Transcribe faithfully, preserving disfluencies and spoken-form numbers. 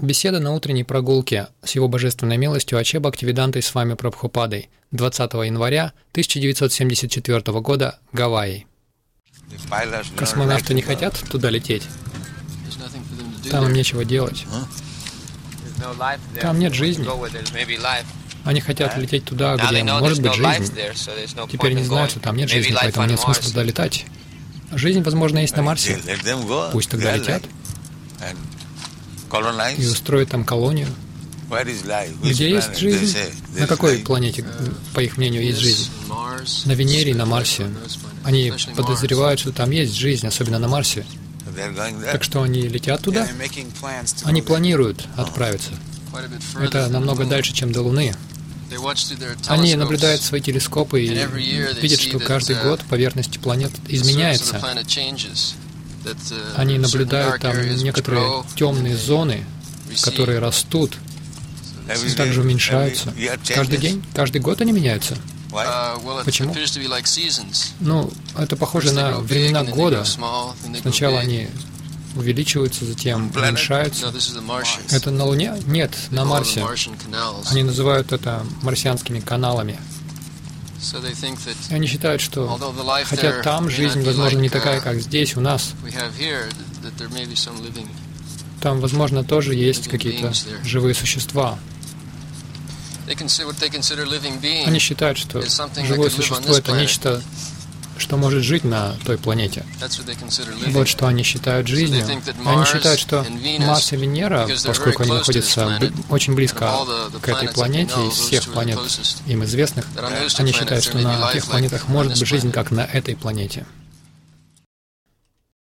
Беседа на утренней прогулке с его божественной милостью Аче Бхактивидантой Свами Прабхупадой двадцатого января тысяча девятьсот семьдесят четвёртого года, Гавайи. Космонавты не хотят туда лететь? Там им нечего делать. Там нет жизни. Они хотят лететь туда, где может быть жизнь. Теперь не знают, что там нет жизни, поэтому нет смысла туда летать. Жизнь, возможно, есть на Марсе. Пусть тогда летят и устроят там колонию. Где есть жизнь? На какой планете, по их мнению, есть жизнь? На Венере и на Марсе. Они подозревают, что там есть жизнь, особенно на Марсе. Так что они летят туда? Они планируют отправиться. Это намного дальше, чем до Луны. Они наблюдают свои телескопы и видят, что каждый год поверхность планет изменяется. Они наблюдают там некоторые темные зоны, которые растут, и также уменьшаются. Каждый день, каждый год они меняются. Почему? Ну, это похоже на времена года. Сначала они увеличиваются, затем уменьшаются. Это на Луне? Нет, на Марсе. Они называют это марсианскими каналами. И они считают, что, хотя там жизнь, возможно, не такая, как здесь, у нас, там, возможно, тоже есть какие-то живые существа. Они считают, что живое существо — это нечто, что может жить на той планете. Вот что они считают жизнью. Они считают, что Марс и Венера, поскольку они находятся очень близко к этой планете, из всех планет им известных, они считают, что на тех планетах может быть жизнь, как на этой планете.